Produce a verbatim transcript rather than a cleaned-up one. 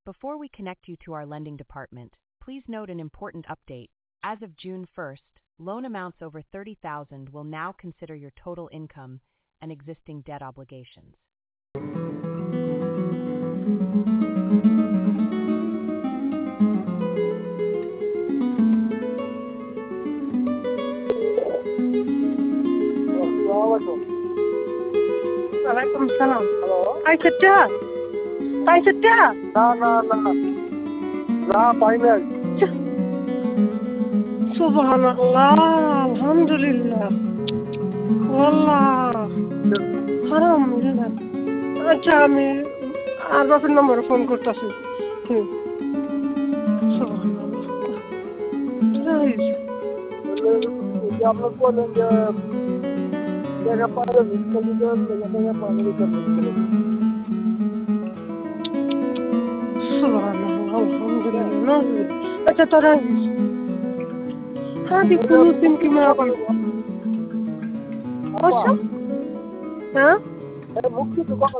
Before we connect you to our lending department, please note an important update. As of June first, loan amounts over thirty thousand will now consider your total income and existing debt obligations. Alaikum salam. Hello. Hi, Satya. Hi, Satya. No, no, no. No, finance. Subhanallah. Alhamdulillah. Wallah. Haram. আচ্ছা আমি আর বাপের নম্বরে phone করতেছি হুম আপনার বলেন যে জায়গা পারে জায়গা পারে আলহামদুলিল্লাহ আচ্ছা তোরা هذه فلوس يمكن ما أقول. ها؟ ممكن